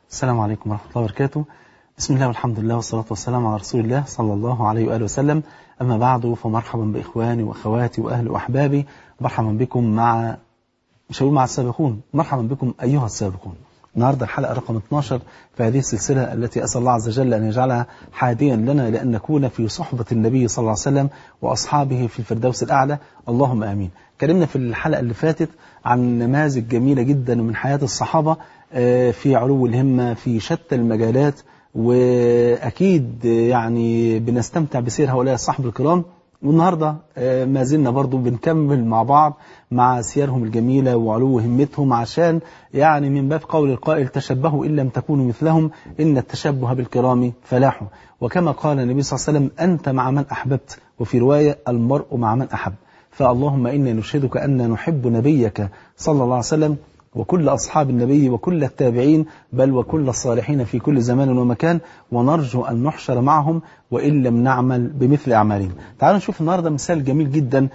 السلام عليكم ورحمة الله وبركاته. بسم الله والحمد لله والصلاة والسلام على رسول الله صلى الله عليه وآله وسلم. أما بعد، فمرحبا بإخواني وأخواتي وأهلي وأحبابي. مرحبا بكم مش هقول مع السابقون، مرحبا بكم أيها السابقون. النهاردة الحلقة رقم 12 في هذه السلسلة التي أسأل الله عز وجل أن يجعلها حاديا لنا لأن نكون في صحبة النبي صلى الله عليه وسلم وأصحابه في الفردوس الأعلى، اللهم آمين. كلمنا في الحلقة اللي فاتت عن نماذج جميلة جدا من حياة الصحابة في علو الهمة في شتى المجالات، وأكيد يعني بنستمتع بسير هؤلاء الصحابة الكرام. والنهاردة ما زلنا برضو بنكمل مع بعض مع سيرهم الجميلة وعلو همتهم، عشان يعني من باب قول القائل تشبهوا إن لم تكونوا مثلهم إن التشبه بالكرام فلاح. وكما قال النبي صلى الله عليه وسلم أنت مع من أحببت، وفي رواية المرء مع من أحب. فاللهم إنا نشهدك أن نحب نبيك صلى الله عليه وسلم وكل أصحاب النبي وكل التابعين، بل وكل الصالحين في كل زمان ومكان، ونرجو أن نحشر معهم وإن لم نعمل بمثل أعمالهم. تعالوا نشوف النهاردة مثال جميل جدا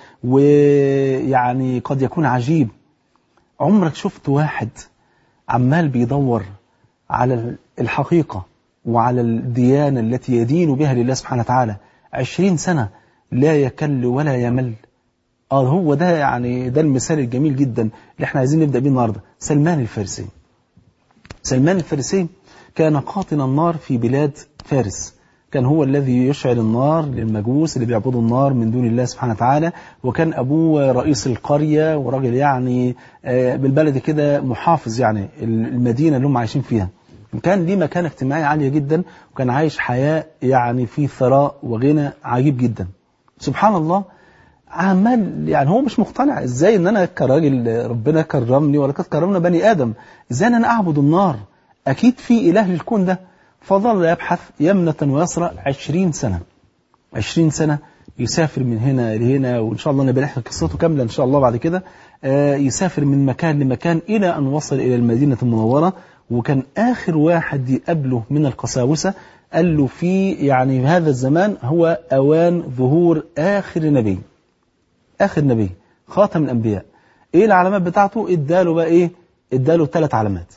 ويعني قد يكون عجيب. عمرك شفت واحد عمال بيدور على الحقيقة وعلى الديانة التي يدين بها لله سبحانه وتعالى 20 سنة لا يكل ولا يمل؟ هو ده يعني ده المثال الجميل جدا اللي احنا عايزين نبدأ بيه النهاردة. سلمان الفارسي. سلمان الفارسي كان قاطن النار في بلاد فارس، كان هو الذي يشعل النار للمجوس اللي بيعبدوا النار من دون الله سبحانه وتعالى، وكان أبوه رئيس القرية وراجل يعني بالبلد كده محافظ يعني المدينة اللي هم عايشين فيها. كان ليه مكانة اجتماعية عالية جدا، وكان عايش حياة يعني في ثراء وغنى عجيب جدا. سبحان الله، عمال يعني هو مش مقتنع ازاي ان انا كراجل ربنا كرمني ولقد كرمنا بني ادم، ازاي ان انا اعبد النار؟ اكيد في اله للكون ده. فظل يبحث يمنة ويسرى 20 سنة. 20 سنة يسافر من هنا لهنا، وان شاء الله نبقى نحكي قصته كاملة ان شاء الله بعد كده. يسافر من مكان لمكان الى ان وصل الى المدينة المنورة. وكان اخر واحد يقابله من القساوسة قال له في يعني هذا الزمان هو اوان ظهور اخر نبي، آخر نبي خاتم الأنبياء. إيه العلامات بتاعته؟ إداله بقى إيه؟ إداله 3 علامات.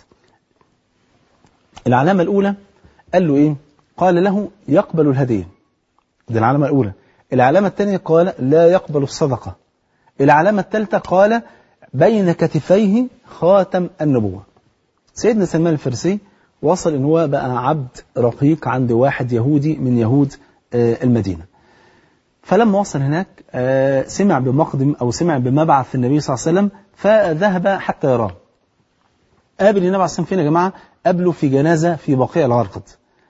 العلامة الأولى قال له إيه؟ قال له يقبل الهدية، دي العلامة الأولى. العلامة الثانية قال لا يقبل الصدقة. العلامة الثالثة قال بين كتفيه خاتم النبوة. سيدنا سلمان الفارسي وصل إن هو بقى عبد رقيق عند واحد يهودي من يهود المدينة. فلما وصل هناك سمع بمقدم أو سمع بمبعث النبي صلى الله عليه وسلم، فذهب حتى يراه. قابل النبي عليه الصلاة والسلام فين يا جماعة؟ قابله في جنازة في بقيع الغرقد.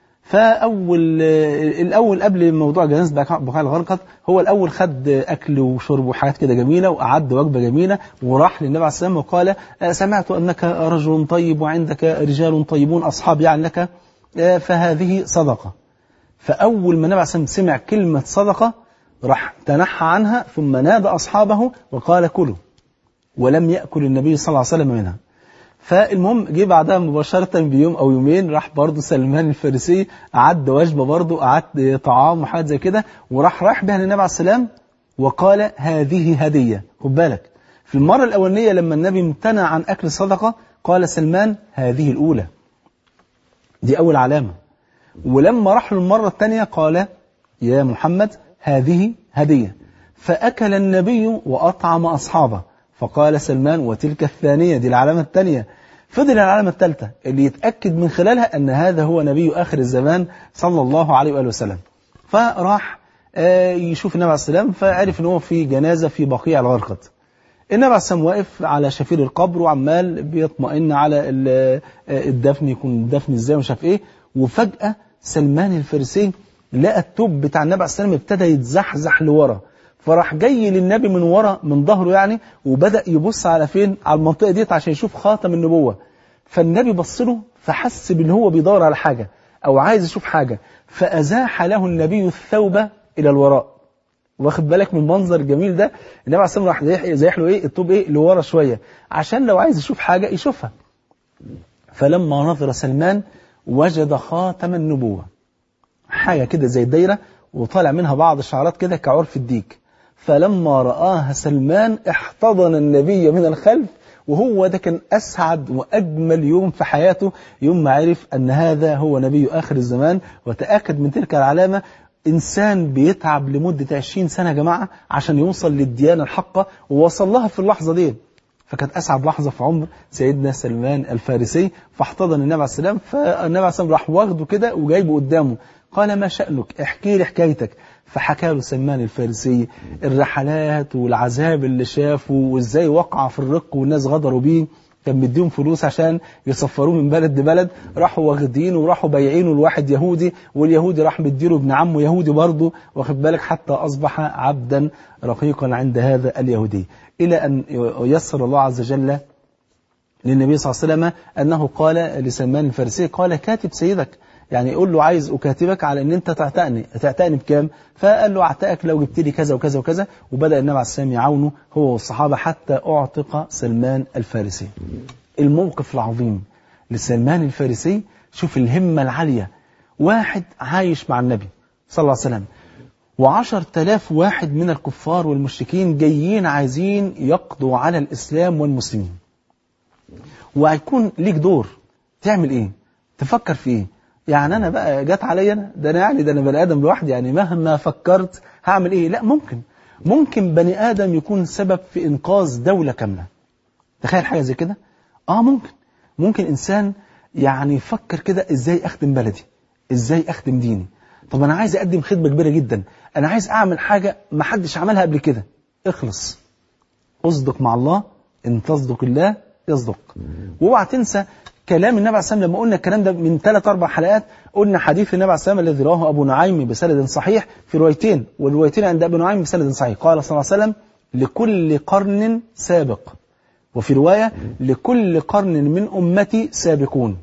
الأول قبل موضوع جنازة بقيع الغرقد هو الأول خد أكل وشرب وحاجات كده جميلة، وأعد وجبة جميلة، وراح للنبي عليه الصلاة والسلام وقال سمعت أنك رجل طيب وعندك رجال طيبون أصحاب يعني لك، فهذه صدقة. فأول ما النبي عليه الصلاة والسلام سمع كلمة صدقة راح تنحى عنها، ثم نادى أصحابه وقال كلوا، ولم يأكل النبي صلى الله عليه وسلم منها. فالمهم جه بعدها مباشرة بيوم أو يومين راح برضه سلمان الفارسي أعد وجبة برضه، أعد طعام وحاجات زي كده، وراح رايح بها للنبي عليه السلام وقال هذه هدية. خد بالك، في المرة الأولانية لما النبي امتنع عن أكل الصدقة قال سلمان هذه الأولى، دي أول علامة. ولما راح له المرة الثانية قال يا محمد هذه هدية. فأكل النبي وأطعم أصحابه، فقال سلمان وتلك الثانية، دي العلامة الثانية. فضل العلامة الثالثة اللي يتأكد من خلالها أن هذا هو نبي آخر الزمان صلى الله عليه وآله وسلم. فراح يشوف النبي عليه السلام، فعرف أنه في جنازة في بقيع الغرقد. النبي عليه السلام واقف على شفير القبر وعمال بيطمئن على الدفن، يكون الدفن ازاي ومش عارف ايه. وفجأة سلمان الفارسي لقى التوب بتاع النبي عليه السلام ابتدى يتزحزح لورا، فراح جاي للنبي من ورا من ظهره يعني، وبدأ يبص على فين؟ على المنطقة ديت عشان يشوف خاتم النبوة. فالنبي بص له فحس بان هو بيدور على حاجة او عايز يشوف حاجة، فأزاح له النبي الثوب إلى الوراء. واخد بالك من المنظر الجميل ده؟ النبي عليه الصلاة والسلام راح زيح له ايه؟ الطوب ايه؟ لورا شوية، عشان لو عايز يشوف حاجة يشوفها. فلما نظر سلمان وجد خاتم النبوة، حاجة كده زي الدايرة وطالع منها بعض الشعرات كده كعرف الديك. فلما رآها سلمان احتضن النبي من الخلف وهو ده كان أسعد وأجمل يوم في حياته، يوم ما عرف أن هذا هو نبي آخر الزمان، وتأكد من تلك العلامة. إنسان بيتعب لمدة 20 سنة يا جماعة عشان يوصل للديانة الحقة، ووصل لها في اللحظة دي. فكانت أسعد لحظة في عمر سيدنا سلمان الفارسي، فاحتضن النبي عليه السلام، فالنبي عليه السلام راح واخده كده وجايبه قدامه، قال ما شأنك، احكي لي حكايتك. فحكى له سلمان الفارسي الرحلات والعذاب اللي شافه، وازاي وقع في الرق والناس غدروا بيه، كان مديهم فلوس عشان يسفروه من بلد لبلد، راحوا واخدينه وراحوا بايعينه لواحد يهودي، واليهودي راح مديله ابن عمه يهودي برضه، واخد بالك، حتى أصبح عبدا رقيقا عند هذا اليهودي، إلى أن يسر الله عز وجل للنبي صلى الله عليه وسلم أنه قال لسلمان الفارسي، قال كاتب سيدك، يعني يقول له عايز أكاتبك على أن أنت تعتقني بكام؟ فقال له أعتقك لو جبت لي كذا وكذا وكذا، وبدأ النبي عليه السلام يعاونه هو والصحابة حتى أعتق سلمان الفارسي. الموقف العظيم لسلمان الفارسي، شوف الهمة العالية، واحد عايش مع النبي صلى الله عليه وسلم، و10,000 واحد من الكفار والمشركين جايين عايزين يقضوا على الإسلام والمسلمين، وهيكون ليك دور تعمل إيه؟ تفكر في إيه؟ يعني أنا بقى جات عليا ده أنا بني آدم لوحدي، يعني مهما فكرت هعمل إيه؟ لا، ممكن بني آدم يكون سبب في إنقاذ دولة كاملة. تخيل حاجة زي كده. ممكن إنسان يعني يفكر كده إزاي أخدم بلدي، إزاي أخدم ديني. طب أنا عايز أقدم خدمة كبيرة جدا، أنا عايز أعمل حاجة ما حدش عملها قبل كده. اخلص، اصدق مع الله، إن تصدق الله يصدق. واوعى تنسى كلام النبي عليه الصلاة والسلام، لما قلنا الكلام ده من 3-4 حلقات، قلنا حديث النبي عليه الصلاة والسلام الذي رواه أبو نعيم بسند صحيح في روايتين، والروايتين عند أبو نعيم بسند صحيح، قال صلى الله عليه وسلم لكل قرن سابق، وفي رواية لكل قرن من أمتي سابقون.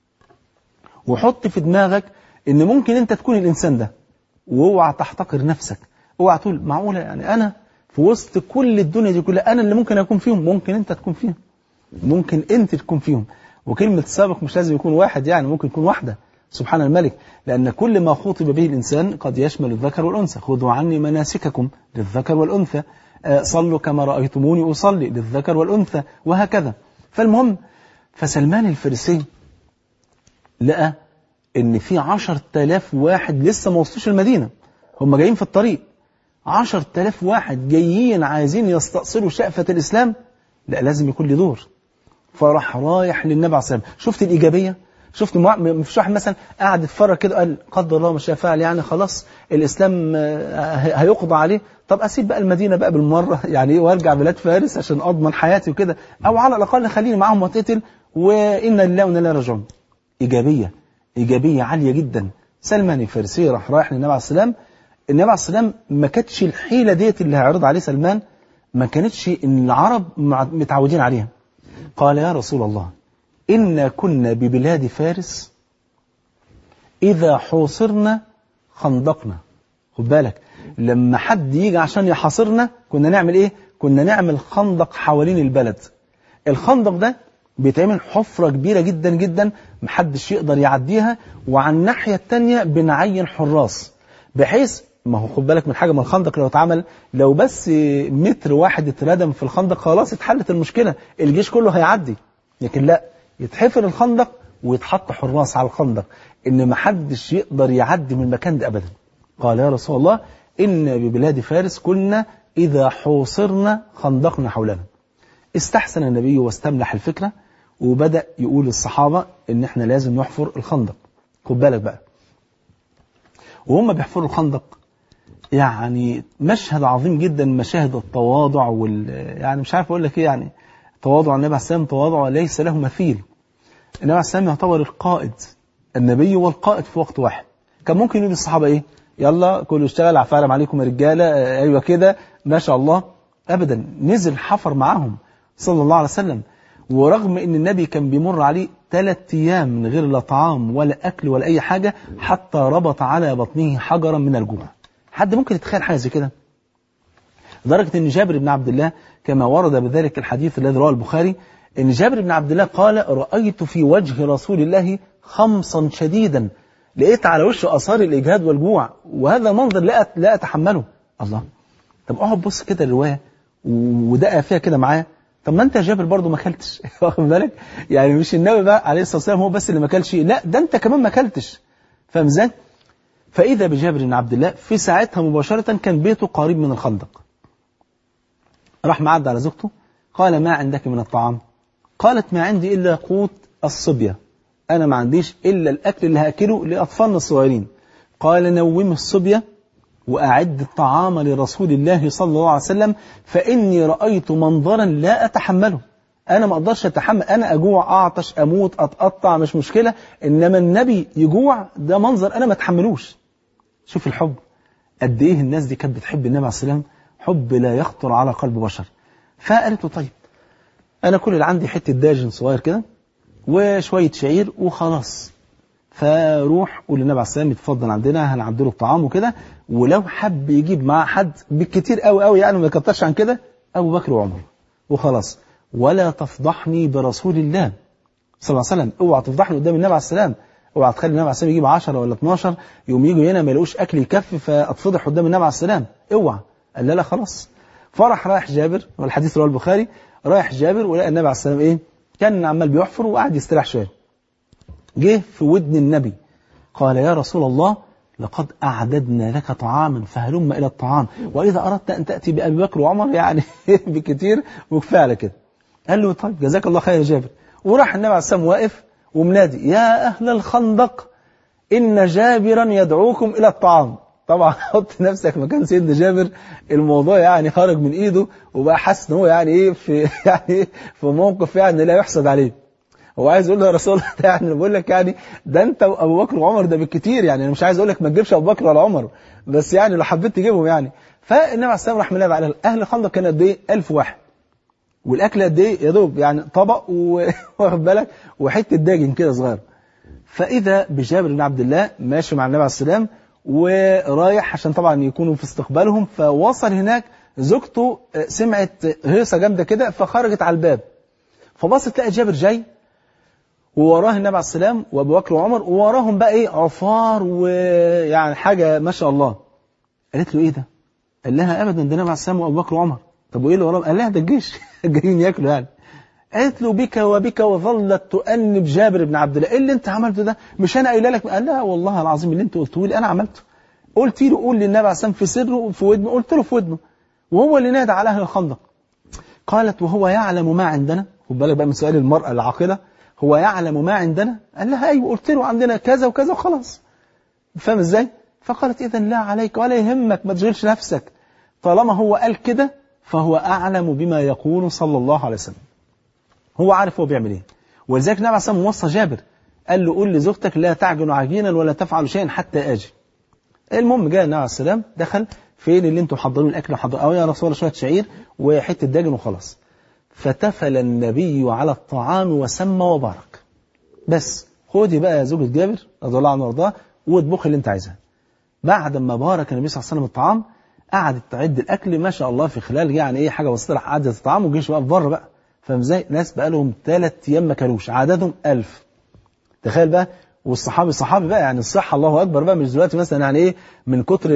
وحط في دماغك إن ممكن أنت تكون الإنسان ده، واوعى تحتقر نفسك، اوعى تقول معقولة يعني أنا في وسط كل الدنيا دي كلها أنا اللي ممكن أكون فيهم. ممكن أنت تكون فيهم، ممكن أنت تكون فيهم. وكلمة سابق مش لازم يكون واحد، يعني ممكن يكون واحدة، سبحان الملك، لأن كل ما خاطب به الإنسان قد يشمل الذكر والأنثى. خذوا عني مناسككم، للذكر والأنثى، صلوا كما رأيتموني أصلي، للذكر والأنثى، وهكذا. فالمهم، فسلمان الفارسي لقى إن في 10,000 واحد لسه ما وصلوش المدينة، هم جايين في الطريق، 10,000 واحد جايين عايزين يستأصلوا شأفة الإسلام، لا لازم يكون لي دور. فراح رايح للنبي عليه الصلاة والسلام. شفت الإيجابية؟ شفت مفيش واحد مثلا قاعد يتفرج كده قال قدر الله ما شاء فعل، يعني خلاص الإسلام هيقضى عليه، طب أسيب بقى المدينة بقى بالمرة يعني إيه، وارجع بلاد فارس عشان أضمن حياتي وكده، أو على الأقل خليني معاهم واتقتل، وإنا لله وإنا إليه راجعون. إيجابية عالية جدا. سلمان الفارسي راح رايح للنبي عليه السلام. النبي عليه السلام ما كانتش الحيلة ديت اللي هيعرض عليه سلمان، ما كانتش إن العرب متعودين عليها. قال يا رسول الله إنا كنا ببلاد فارس إذا حوصرنا خندقنا. خد بالك، لما حد يجي عشان يحاصرنا كنا نعمل إيه؟ كنا نعمل خندق حوالين البلد. الخندق ده بيتعمل حفرة كبيرة جدا جدا محدش يقدر يعديها، وعن الناحية التانية بنعين حراس، بحيث ما هو خد بالك من حاجة، من الخندق لو اتعمل لو بس متر واحد اتردم في الخندق خلاص اتحلت المشكلة، الجيش كله هيعدي. لكن لا، يتحفر الخندق ويتحط حراس على الخندق إن محدش يقدر يعدي من المكان ده أبدا. قال يا رسول الله إن ببلاد فارس كنا إذا حوصرنا خندقنا حولنا. استحسن النبي واستملح الفكرة، وبدأ يقول للصحابة إن إحنا لازم نحفر الخندق. خد بالك بقى، وهم بيحفروا الخندق يعني مشهد عظيم جدا، مشاهد التواضع يعني مش عارف أقول لك إيه، يعني تواضع النبي عليه السلام تواضع ليس له مثيل. النبي عليه السلام يعتبر القائد، النبي والقائد في وقت واحد. كان ممكن يقول للصحابة إيه، يلا كله اشتغل، عفارم عليكم يا رجالة، أيوة كده ما شاء الله. أبدا، نزل حفر معاهم صلى الله عليه وسلم. ورغم ان النبي كان بيمر عليه 3 أيام من غير لا طعام ولا أكل ولا أي حاجة، حتى ربط على بطنه حجرا من الجوع. حد ممكن يتخيل حاجة زي كده؟ لدرجة ان جابر بن عبد الله كما ورد بذلك الحديث الذي رواه البخاري، ان جابر بن عبد الله قال رأيت في وجه رسول الله خمصا شديدا، لقيت على وشه آثار الإجهاد والجوع، وهذا منظر لا أتحمله. الله، طب اقعد بص كده الرواية ودقق فيها كده معايا. طب ما انت يا جابر برضه ما اكلتش واخد بالك؟ يعني مش النبي بقى عليه الصلاه والسلام هو بس اللي ما اكلش، لا ده انت كمان ما اكلتش. فاهم ازاي؟ فاذا بجابر بن عبد الله في ساعتها مباشره كان بيته قريب من الخندق. راح معدي على زوجته، قال ما عندك من الطعام؟ قالت ما عندي الا قوت الصبيه، انا ما عنديش الا الاكل اللي هاكله لاطفالنا الصغيرين. قال نوم الصبيه وأعد الطعام لرسول الله صلى الله عليه وسلم، فإني رأيت منظرا لا أتحمله. أنا ما أقدرش أتحمل، أنا أجوع أعطش أموت أتقطع مش مشكلة، إنما النبي يجوع ده منظر أنا ما أتحملوش. شوف الحب قد إيه الناس دي كانت بتحب النبي عليه السلام، حب لا يخطر على قلب بشر. فقالت له طيب أنا كل اللي عندي حتة داجن صغير كده وشوية شعير وخلاص، فروح قول للنبي عليه السلام يتفضل عندنا هنعدله الطعام وكده، ولو حب يجيب معاه حد بالكتير قوي قوي يعني ما يكترش عن كده أبو بكر وعمر وخلاص، ولا تفضحني برسول الله صلى الله عليه وسلم. اوعى تفضحني قدام النبي عليه السلام، اوعى تخلي النبي عليه السلام يجيب 10 ولا 12 يوم يجوا هنا ما يلاقوش اكل يكفي فاتفضح قدام النبي عليه السلام، اوعى. قال لا خلاص. فرح رايح جابر، والحديث رواه البخاري، رايح جابر ولقى النبي عليه السلام ايه؟ كان عمال بيحفر وقعد يستريح شويه. جه في ودن النبي قال يا رسول الله لقد أعددنا لك طعاما فهلم إلى الطعام، وإذا أردت أن تأتي بأبي بكر وعمر يعني بكتير وكفاية على كده. قال له طيب جزاك الله خير يا جابر. وراح النبي عليه السلام واقف ومنادي يا أهل الخندق إن جابرا يدعوكم إلى الطعام. طبعا حط نفسك مكان سيدنا جابر، الموضوع يعني خارج من إيده وبقى حاسس إن هو يعني إيه في يعني في موقف يعني لا يحسد عليه. هو عايز يقول له يا رسول الله يعني بقول لك يعني ده انت وابو بكر وعمر ده بالكتير، يعني انا مش عايز اقول لك ما تجيبش ابو بكر ولا عمر، بس يعني لو حبيت تجيبهم يعني. فالنبي عليه السلام راح منادي على اهل الخندق كان قد ايه 1000 واحد، والاكل قد ايه يا دوب يعني طبق واخد بالك وحته داجن كده صغير. فاذا بجابر بن عبد الله ماشي مع النبي عليه السلام ورايح عشان طبعا يكونوا في استقبالهم. فوصل هناك زوجته سمعت هيصه جامده كده فخرجت على الباب، فبصت تلاقي جابر جاي ووراه النبي عليه السلام وابو بكر وعمر، ووراهم بقى ايه عفار ويعني حاجه ما شاء الله. قالت له ايه ده؟ قال لها ابدا ده النبي عليه السلام وابو بكر وعمر. طب وايه اللي وراهم؟ قال لها ده الجيش جايين ياكلوا يعني. قالت له بك وبك، وظلت تؤنب جابر بن عبد الله. ايه اللي انت عملته ده؟ مش انا قايله لك؟ قال لها والله العظيم اللي انت قلته لي انا عملته، قلت له قول للنبي عليه السلام في سره في ودنه، قلت له في ودنه وهو اللي نادى على اهل الخندق. قالت وهو يعلم ما عندنا. خد بالك بقى من سؤال المرأة العاقلة، هو يعلم ما عندنا؟ قال لها ايوه قلت له عندنا كذا وكذا وخلاص. فاهم ازاي؟ فقالت اذا لا عليك ولا يهمك، ما تشغلش نفسك، طالما هو قال كده فهو اعلم بما يقول صلى الله عليه وسلم، هو عارف هو بيعمل ايه. ولذلك النبي عليه الصلاه والسلام وصى جابر قال له قول لزوجتك لا تعجن عجينا ولا تفعل شيئا حتى اجي. المهم جاء النبي عليه السلام دخل فين اللي انتم محضرين الاكل؟ حضر او يا رسول الله شويه شعير وحته دجن وخلاص. فتفل النبي على الطعام وسمى وبارك. بس خدي بقى يا زوجة جابر رضي الله عنه وارضاه واطبخي اللي انت عايزاه. بعد ما بارك النبي صلى الله عليه وسلم الطعام قعدت تعد الاكل ما شاء الله في خلال يعني ايه حاجه بسيطه، عدت الطعام والجيش بقى في بره بقى. فاهم ازاي؟ ناس بقى لهم 3 ايام ما كلوش، عددهم 1000. تخيل بقى، والصحابي صحابي بقى يعني الصحه الله اكبر بقى، مش دلوقتي مثلا يعني ايه من كتر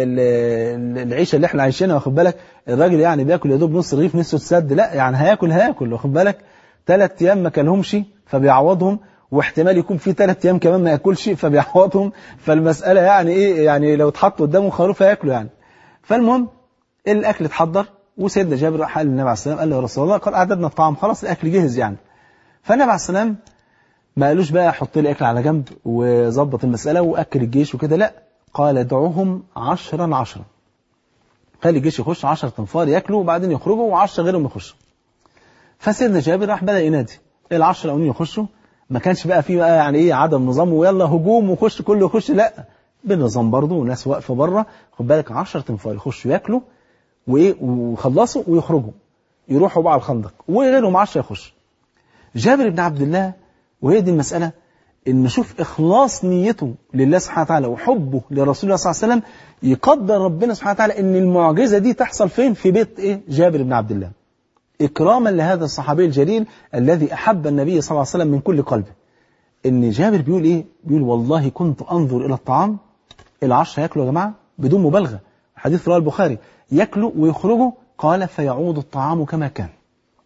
العيشه اللي احنا عايشينها واخد بالك الراجل يعني بياكل يا دوب نص رغيف نصه تسد، لا يعني هياكل واخد بالك 3 ايام ما كلهمش فبيعوضهم، واحتمال يكون في 3 ايام كمان ما ياكلش فبيعوضهم. فالمساله يعني ايه يعني لو اتحط قدامه خروف هياكله يعني. فالمهم الاكل اتحضر وسيدنا جابر راح قال للنبي عليه السلام قال له يا رسول الله قد اعددنا الطعام خلاص الاكل جهز يعني. فالنبي عليه السلام ما قالوش بقى حط لي اكل على جنب وظبط المساله واكل الجيش وكده، لا قال دعوهم 10 خلي الجيش يخش 10 تنفار ياكلوا وبعدين يخرجوا و10 غيرهم يخشوا. فسيدنا جابر راح بدا ينادي ال10 الاولين يخشوا، ما كانش بقى فيه بقى يعني ايه عدم نظام ويلا هجوم وخش كله يخش، لا بالنظام برضه وناس واقفه بره خد بالك 10 تنفار يخشوا ياكلوا وايه وخلصوا ويخرجوا يروحوا بقى على الخندق وغيرهم 10 يخشوا. جابر بن عبد الله، وهي دي المسألة، إن نشوف إخلاص نيته لله سبحانه وتعالى وحبه لرسول الله صلى الله عليه وسلم، يقدر ربنا سبحانه وتعالى إن المعجزة دي تحصل فين؟ في بيت إيه؟ جابر بن عبد الله، إكراما لهذا الصحابي الجليل الذي أحب النبي صلى الله عليه وسلم من كل قلبه. إن جابر بيقول إيه؟ بيقول والله كنت أنظر إلى الطعام، 10 يأكلوا يا جماعة بدون مبالغة، حديث رواه البخاري، يأكلوا ويخرجوا قال فيعود الطعام كما كان.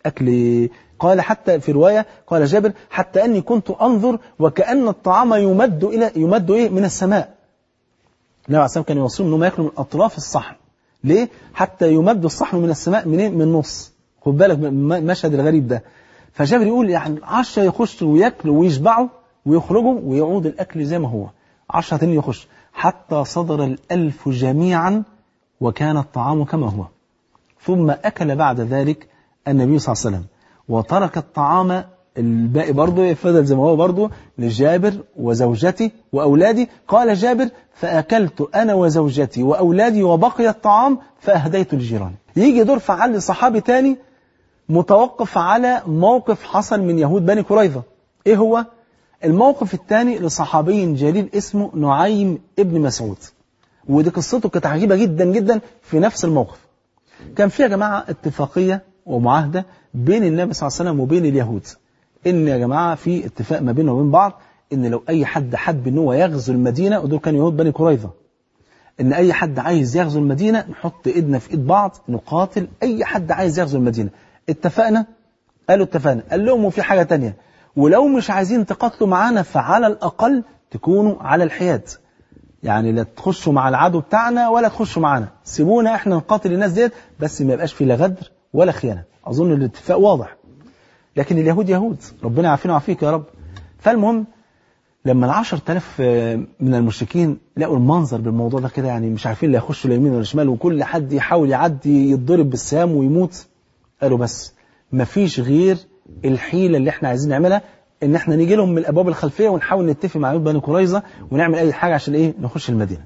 أكل. قال حتى في رواية قال جابر حتى أني كنت أنظر وكأن الطعام يمد من السماء. النبي عليه الصلاة والسلام كان يوصلهم أنهم يأكلوا من أطراف الصحن. ليه؟ حتى يمد الصحن من السماء منين؟ من النص. خد بالك من المشهد الغريب ده. فجابر يقول يعني 10 يخشوا ويأكلوا ويشبعوا ويخرجوا ويعود الأكل زي ما هو، 10 تانيين يخش حتى صدر 1000 جميعا وكان الطعام كما هو. ثم أكل بعد ذلك النبي صلى الله عليه وسلم وترك الطعام الباقي برضه فضل زي ما هو برضه لجابر وزوجتي وأولادي. قال جابر فأكلت أنا وزوجتي وأولادي وبقي الطعام فأهديت لجيراني. يجي دور فعل صحابي تاني متوقف على موقف حصل من يهود بني قريظة. إيه هو؟ الموقف الثاني لصحابي جليل اسمه نعيم ابن مسعود، ودي قصته كانت عجيبة جدا جدا في نفس الموقف. كان فيها يا جماعة اتفاقية ومعاهدة بين النبي صلى الله عليه وسلم وبين اليهود، إن يا جماعة في اتفاق ما بيننا وبين بعض إن لو أي حد حب إن هو يغزو المدينة، ودول كانوا يهود بني قريظة، إن أي حد عايز يغزو المدينة نحط إيدنا في إيد بعض نقاتل أي حد عايز يغزو المدينة. اتفقنا؟ قالوا اتفقنا. قال لهم وفي حاجة تانية، ولو مش عايزين تقاتلوا معانا فعلى الأقل تكونوا على الحياد، يعني لا تخشوا مع العدو بتاعنا ولا تخشوا معانا، سيبونا احنا نقاتل الناس ديت، بس ما يبقاش في لا غدر ولا خيانة. أظن الاتفاق واضح. لكن اليهود يهود، ربنا يعافينا ويعافيك يا رب. فالمهم لما 10,000 من المشركين لقوا المنظر بالموضوع ده كده، يعني مش عارفين لا يخشوا اليمين ولا الشمال، وكل حد يحاول يعدي يتضرب بالسهام ويموت، قالوا بس مفيش غير الحيلة اللي احنا عايزين نعملها، ان احنا نيجي لهم من الابواب الخلفيه ونحاول نتفق مع يهود بني قريظه ونعمل اي حاجه عشان ايه نخش المدينه.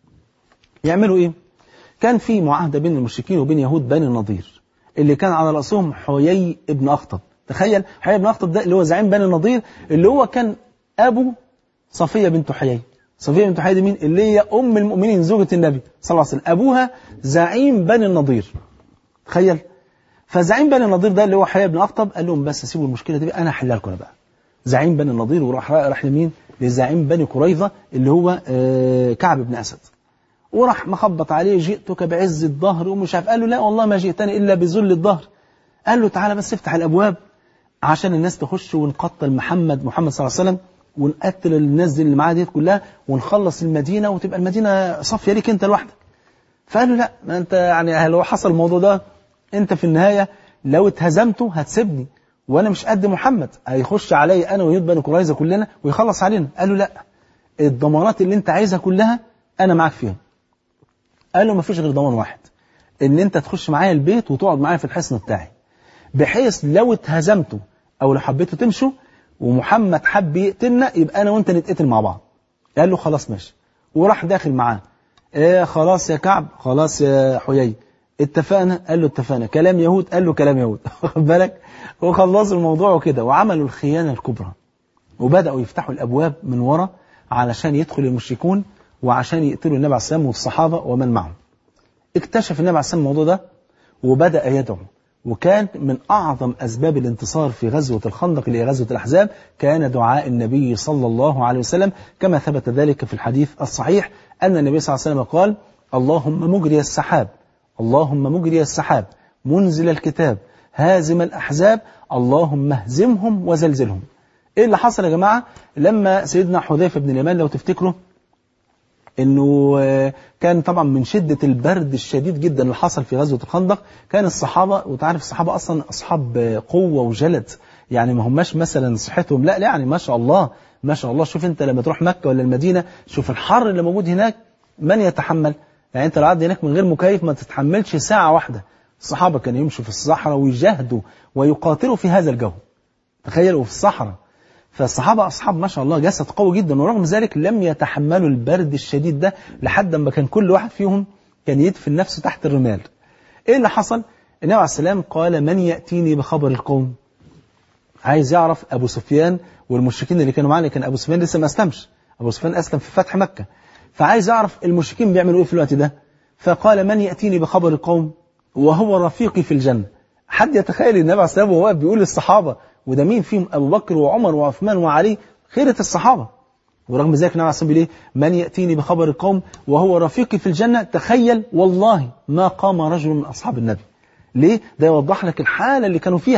يعملوا ايه؟ كان في معاهده بين المشركين وبين يهود بني النضير اللي كان على راسهم حيي ابن اخطب. تخيل حيي ابن اخطب ده اللي هو زعيم بني النضير، اللي هو كان ابو صفيه بنت حيي. صفيه بنت حيي دي مين؟ اللي هي ام المؤمنين زوجة النبي صلى الله عليه وسلم، ابوها زعيم بني النضير. تخيل. فزعيم بني النضير ده اللي هو حيي بن اخطب قال لهم بس سيبوا المشكله دي بقى، انا هحلها لكم انا بقى. زعيم بني النضير وراح لمين؟ لزعيم بني قريظة اللي هو كعب بن أسد، وراح مخبط عليه جئتك بعز الظهر ومش عارف. قال له لا والله ما جئتني إلا بذل الظهر. قال له تعالى بس افتح الأبواب عشان الناس تخش ونقتل محمد صلى الله عليه وسلم ونقتل الناس دي اللي معاه ديت كلها ونخلص المدينة وتبقى المدينة صافية ليك أنت لوحدك. فقال له لا، ما أنت يعني لو حصل الموضوع ده أنت في النهاية لو اتهزمته هتسيبني وانا مش قد محمد، هيخش علي انا ويهود بني قريظه كلنا ويخلص علينا. قال له لا، الضمانات اللي انت عايزها كلها انا معاك فيها. قال له ما فيش غير ضمان واحد، ان انت تخش معايا البيت وتقعد معايا في الحصن بتاعي، بحيث لو اتهزمتوا او لو حبيتوا تمشوا ومحمد حب يقتلنا يبقى انا وانت نتقتل مع بعض. قال له خلاص ماشي، وراح داخل معاه. خلاص يا كعب، خلاص يا حيي، اتفقنا. قال له اتفقنا. كلام يهود؟ قال له كلام يهود. واخد بالك؟ وخلصوا الموضوع وكده، وعملوا الخيانة الكبرى وبدأوا يفتحوا الأبواب من ورا علشان يدخل المشركون وعشان يقتلوا النبي عليه الصلاة والسلام والصحابة ومن معهم. اكتشف النبي عليه الصلاة والسلام الموضوع ده وبدأ يدعو، وكان من أعظم أسباب الانتصار في غزوة الخندق اللي هي غزوة الأحزاب كان دعاء النبي صلى الله عليه وسلم، كما ثبت ذلك في الحديث الصحيح أن النبي صلى الله عليه وسلم قال اللهم مجري السحاب، اللهم مجري السحاب، منزل الكتاب، هازم الأحزاب، اللهم اهزمهم وزلزلهم. ايه اللي حصل يا جماعة؟ لما سيدنا حذيفة بن اليمان لو تفتكروا انه كان طبعا من شدة البرد الشديد جدا اللي حصل في غزوة الخندق، كان الصحابة، وتعرف الصحابة اصلا اصحاب قوة وجلد، يعني ما هماش مثلا صحتهم لا يعني ما شاء الله ما شاء الله. شوف انت لما تروح مكة ولا المدينة، شوف الحر اللي موجود هناك، من يتحمل؟ يعني انت لو قعدت هناك من غير مكيف ما تتحملش ساعة واحدة. الصحابة كانوا يمشوا في الصحراء ويجاهدوا ويقاتلوا في هذا الجو، تخيلوا في الصحراء. فالصحابة أصحاب ما شاء الله جسد قوي جدا، ورغم ذلك لم يتحملوا البرد الشديد ده، لحد ما كان كل واحد فيهم كان يدفن نفسه تحت الرمال. ايه اللي حصل؟ النبي عليه السلام قال من يأتيني بخبر القوم؟ عايز يعرف أبو سفيان والمشركين اللي كانوا معاه، كان أبو سفيان لسه ما أسلمش، أبو سفيان أسلم في فتح مكة، فعايز يعرف المشركين بيعملوا ايه في الوقت ده. فقال من يأتيني بخبر القوم وهو رفيقي في الجنة. حد يتخيل النبي عليه السلام وهو بيقول للصحابة، وده مين فيهم؟ أبو بكر وعمر وعثمان وعلي، خيرة الصحابة. ورغم ذلك النبي عليه السلام بيقول من يأتيني بخبر القوم وهو رفيقي في الجنة. تخيل والله ما قام رجل من أصحاب النبي. ليه؟ ده يوضح لك الحالة اللي كانوا فيها.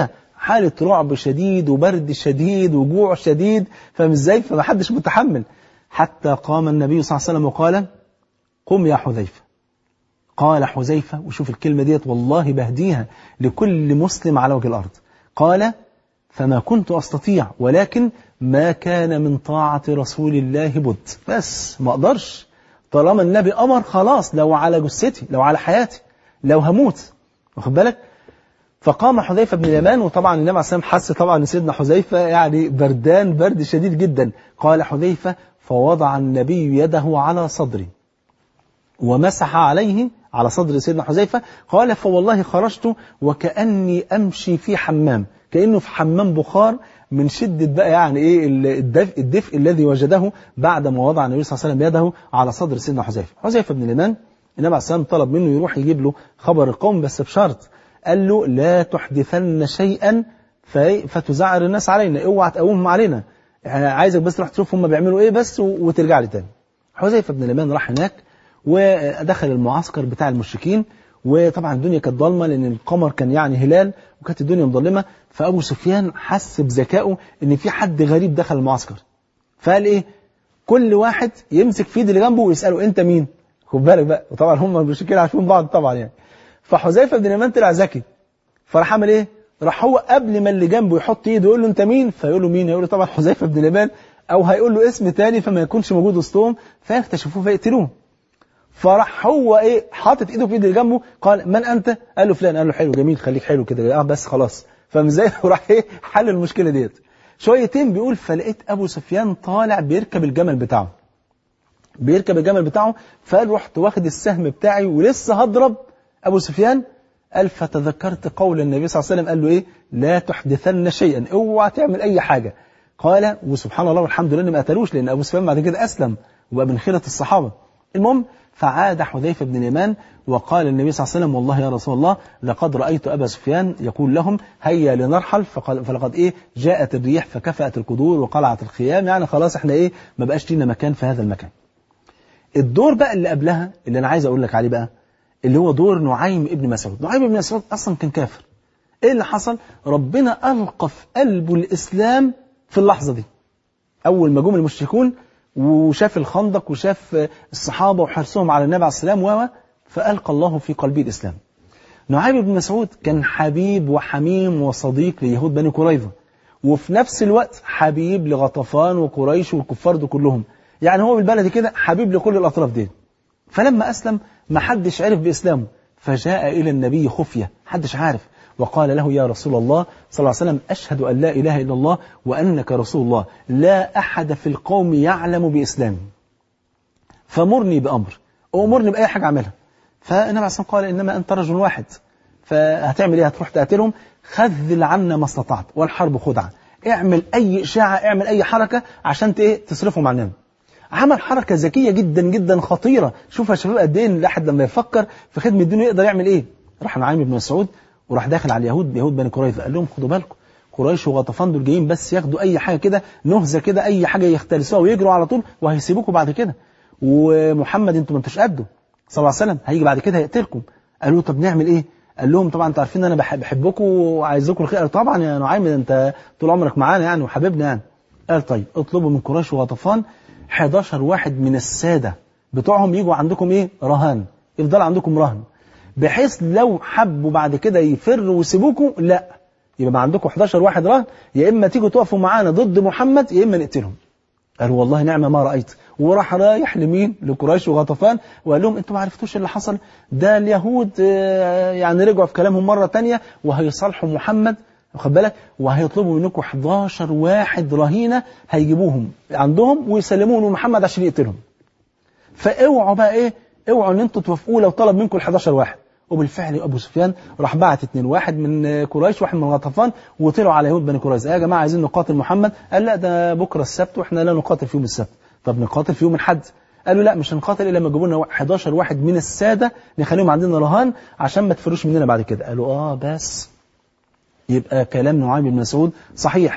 حالة رعب شديد وبرد شديد وجوع شديد، فاهم ازاي؟ فما حدش متحمل، حتى قام النبي صلى الله عليه وسلم وقال قم يا حذيفة. قال حذيفة، وشوف الكلمة ديت والله بهديها لكل مسلم على وجه الأرض، قال فما كنت أستطيع ولكن ما كان من طاعة رسول الله بد، بس ما أقدرش طالما النبي أمر خلاص، لو على جثتي لو على حياتي لو هموت، واخد بالك؟ فقام حذيفة بن اليمان، وطبعا النبي عليه الصلاة والسلام حس طبعا ان سيدنا حذيفة يعني بردان برد شديد جدا. قال حذيفة فوضع النبي يده على صدري ومسح عليه على صدر سيدنا حذيفة. قال فوالله خرجت وكأني أمشي في حمام، كأنه في حمام بخار من شدة بقى يعني ايه الدفء الذي وجده بعد ما وضع النبي صلى الله عليه وسلم يده على صدر سيدنا حذيفة. حذيفة بن اليمان النبي عليه الصلاة والسلام طلب منه يروح يجيب له خبر القوم، بس بشرط، قال له لا تحدثن شيئا فتزعر الناس علينا، اوعى تقومهم علينا، عايزك بس تروح تشوف هم بيعملوا ايه بس وترجع لي تاني. حذيفة بن اليمان راح هناك ودخل المعسكر بتاع المشركين، وطبعا الدنيا كانت ضلمه لان القمر كان يعني هلال وكانت الدنيا مظلمه. فابو سفيان حس بذكائه ان في حد غريب دخل المعسكر، فقال ايه؟ كل واحد يمسك في ايد اللي جنبه ويساله انت مين؟ خد بالك بقى، وطبعا هم المشركين عارفين بعض طبعا يعني. فحذيفة بن اليمان طلع ذكي، فراح عمل ايه؟ راح هو قبل ما اللي جنبه يحط ايده يقول له انت مين؟ فيقول له مين؟ يقول له طبعا حذيفة بن اليمان، او هيقول له اسم تاني فما يكونش موجود وسطهم فيكتشفوه فيقتلوه. فراح هو ايه؟ حاطط ايده في ايد اللي جنبه، قال من انت؟ قال له فلان. قال له حلو جميل خليك حلو كده، بس خلاص، فاهم ازاي؟ وراح ايه؟ حل المشكله ديت. شويتين بيقول فلقيت ابو سفيان طالع بيركب الجمل بتاعه، فقال رحت واخد السهم بتاعي ولسه هضرب ابو سفيان، قال فتذكرت قول النبي صلى الله عليه وسلم، قال له ايه؟ لا تحدثن شيئا، اوعى تعمل اي حاجه. قال وسبحان الله والحمد لله ما قتلوش، لان ابو سفيان بعد كده اسلم وبقى من خيره الصحابه. المهم فعاد حذيفة بن اليمان وقال النبي صلى الله عليه وسلم والله يا رسول الله لقد رأيت أبا سفيان يقول لهم هيا لنرحل، فلقد إيه جاءت الريح فكفأت القدور وقلعت الخيام، يعني خلاص احنا إيه ما بقاش لنا مكان في هذا المكان. الدور بقى اللي قبلها اللي أنا عايز أقول لك عليه بقى اللي هو دور نعيم ابن مسعود. نعيم ابن مسعود أصلا كان كافر. إيه اللي حصل؟ ربنا ألقى في قلبه الإسلام في اللحظة دي. أول ما جم المشركون وشاف الخندق وشاف الصحابة وحرصهم على النبي عليه السلام فألقى الله في قلبه الإسلام. نعيم بن مسعود كان حبيب وحميم وصديق ليهود بني قريظة، وفي نفس الوقت حبيب لغطفان وقريش والكفار دول كلهم، يعني هو بالبلد كده حبيب لكل الأطراف دي. فلما أسلم ما حدش عرف بإسلامه، فجاء إلى النبي خفية، حدش عارف، وقال له يا رسول الله صلى الله عليه وسلم أشهد أن لا إله إلا الله وأنك رسول الله، لا أحد في القوم يعلم بإسلامي، فمرني بأمر، أمرني بأي حاجة أعملها. فالنبي عليه الصلاة والسلام قال إنما أنت رجل واحد، فهتعمل إيه؟ هتروح تقتلهم؟ خذل عنا ما استطعت والحرب خدعة، اعمل أي إشاعة، اعمل أي حركة عشان تصرفهم عننا. عمل حركة ذكية جدا جدا خطيرة. شوف يا شباب قد ايه الواحد لما يفكر في خدمة الدين يقدر يعمل ايه. راح نعيم بن مسعود وراح داخل على اليهود، يهود بني قريظة، قال لهم خدوا بالكم قريش وغطفان دول جايين بس ياخدوا اي حاجة كده، نهزة كده، اي حاجة يختلسوها ويجروا على طول وهيسيبوكم بعد كده، ومحمد انتم ما انتوش قده صلى الله عليه وسلم هيجي بعد كده هيقتلكم. قالوا طب نعمل ايه؟ قال لهم طبعا انتوا عارفين انا بحبكم وعايزكم الخير. قالوا طبعا يا نعيم انت طول عمرك معانا يعني وحبيبنا يعني. قال طيب اطلبوا من قريش وغطفان 11 واحد من السادة بتوعهم يجوا عندكم ايه؟ رهان، يفضل عندكم رهن، بحيث لو حبوا بعد كده يفروا ويسيبوكم لا يبقى ما عندكم 11 واحد رهن، يا اما تيجوا تقفوا معانا ضد محمد يا اما نقتلهم. قالوا والله نعمة ما رأيت. وراح رايح لمين؟ لقريش وغطفان وقال لهم انتوا ما عرفتوش اللي حصل ده، اليهود يعني رجعوا في كلامهم مرة تانية وهيصالحوا محمد، واخد بالك، وهيطلبوا منكم 11 واحد رهينة هيجيبوهم عندهم ويسلموهم لمحمد عشان يقتلهم. فاوعوا بقى ايه؟ اوعوا ان انتوا توافقوا لو طلب منكم ال11 واحد. وبالفعل ابو سفيان راح بعت 2، واحد من قريش واحد من غطفان، وطلعوا على يهود بني قريظة. يا جماعه عايزين نقاتل محمد. قال لا ده بكره السبت واحنا لا نقاتل في يوم السبت. طب نقاتل في يوم الحد. قالوا لا مش هنقاتل الا لما يجيبوا لنا 11 واحد من الساده نخليهم عندنا رهان عشان ما تفروش مننا بعد كده. قالوا بس يبقى كلام نعيم بن مسعود صحيح.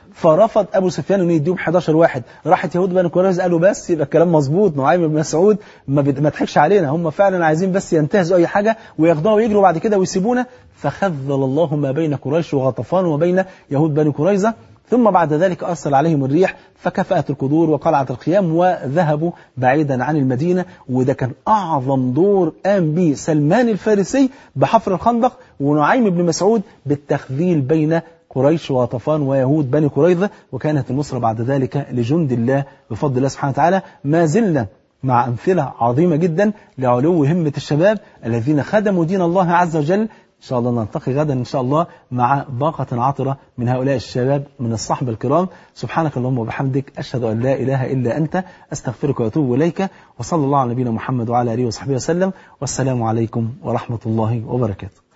فرفض أبو سفيان أن يديهم 11 واحد. راحت يهود بني قريظة قالوا بس يبقى الكلام مظبوط، نعيم بن مسعود ما تضحكش علينا، هم فعلا عايزين بس ينتهزوا أي حاجة وياخدوها ويجروا بعد كده ويسيبونا. فخذل الله ما بين قريش وغطفان وبين يهود بني قريظة. ثم بعد ذلك أرسل عليهم الريح فكفأت القدور وقلعت الخيام وذهبوا بعيدا عن المدينة. وده كان أعظم دور قام به سلمان الفارسي بحفر الخندق، ونعيم بن مسعود بالتخذيل بين قريش وغطفان ويهود بني قريظة. وكانت النصرة بعد ذلك لجند الله بفضل الله سبحانه وتعالى. ما زلنا مع أمثلة عظيمة جدا لعلو همة الشباب الذين خدموا دين الله عز وجل. إن شاء الله نلتقي غدا إن شاء الله مع باقة عطرة من هؤلاء الشباب من الصحبة الكرام. سبحانك اللهم وبحمدك، أشهد أن لا إله إلا أنت، أستغفرك وأتوب إليك. وصلى الله على نبينا محمد وعلى آله وصحبه وسلم، والسلام عليكم ورحمة الله وبركاته.